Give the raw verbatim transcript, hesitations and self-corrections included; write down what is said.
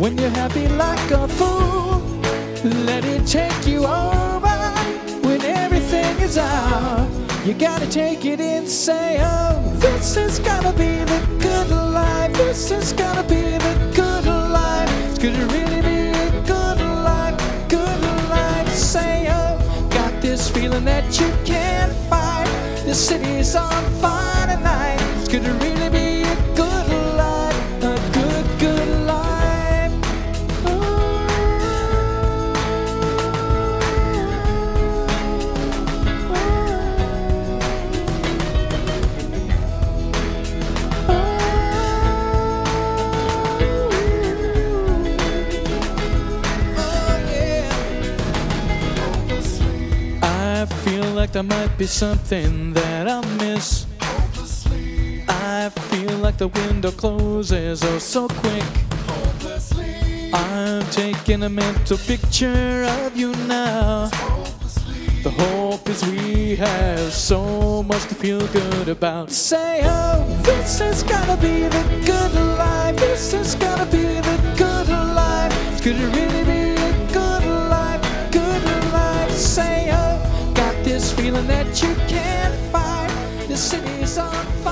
When you're happy like a fool, let it take you over. When everything is out, you gotta take it in, say, oh, this is gonna be the good life. This is gonna be the good life. It's gonna really be a good life, good life. Say, oh, got this feeling that you can't fight. The city's on fire tonight. It's gonna really be a good life, a good, good life. I feel like there might be something that I'll miss. I feel like the window closes oh so quick. I'm taking a mental picture of you now. The hope is we have so much to feel good about. Say, oh, this is gonna be the good life. This is gonna be the good life. It's gonna really be a good life, good life. Say, oh, got this feeling that you can't fight. The city's on fire.